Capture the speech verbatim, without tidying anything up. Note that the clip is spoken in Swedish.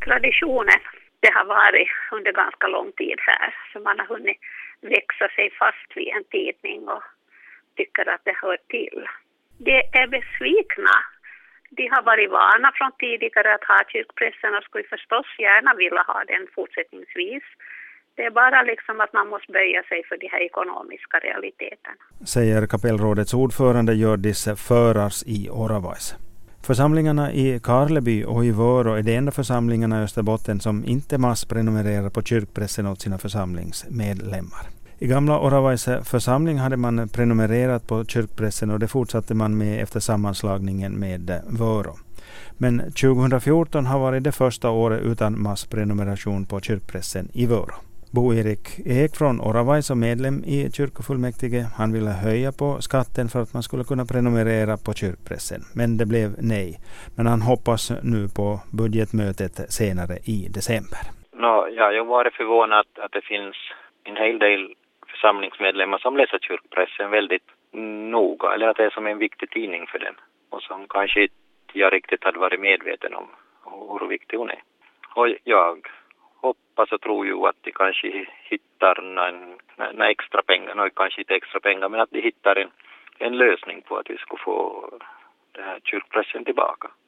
traditionen det har varit under ganska lång tid här. Så man har hunnit växa sig fast vid en tidning och tycker att det hör till. De är besvikna. De har varit vana från tidigare att ha kyrkpressen och skulle förstås gärna vilja ha den fortsättningsvis. Det är bara liksom att man måste böja sig för de här ekonomiska realiteterna. Säger kapellrådets ordförande Gördis Förars i Oravais. Församlingarna i Karleby och i Vörå är de enda församlingarna i Österbotten som inte massprenumererar på kyrkpressen åt sina församlingsmedlemmar. I gamla Oravais församling hade man prenumererat på kyrkpressen och det fortsatte man med efter sammanslagningen med Vörå. Men tjugohundrafjorton har varit det första året utan massprenumeration på kyrkpressen i Vörå. Bo-Erik Ek från Oravais och medlem i kyrkofullmäktige, han ville höja på skatten för att man skulle kunna prenumerera på kyrkpressen. Men det blev nej. Men han hoppas nu på budgetmötet senare i december. No, ja, jag var förvånad att, att det finns en hel del församlingsmedlemmar som läser kyrkpressen väldigt noga. Eller att det är som en viktig tidning för dem. Och som kanske inte jag riktigt hade varit medveten om hur viktig hon är. Och jag hoppas och tror ju att de kanske hittar några extra pengar, några kanske inte extra pengar, men att de hittar en, en lösning på att vi ska få den här kyrkpressen tillbaka.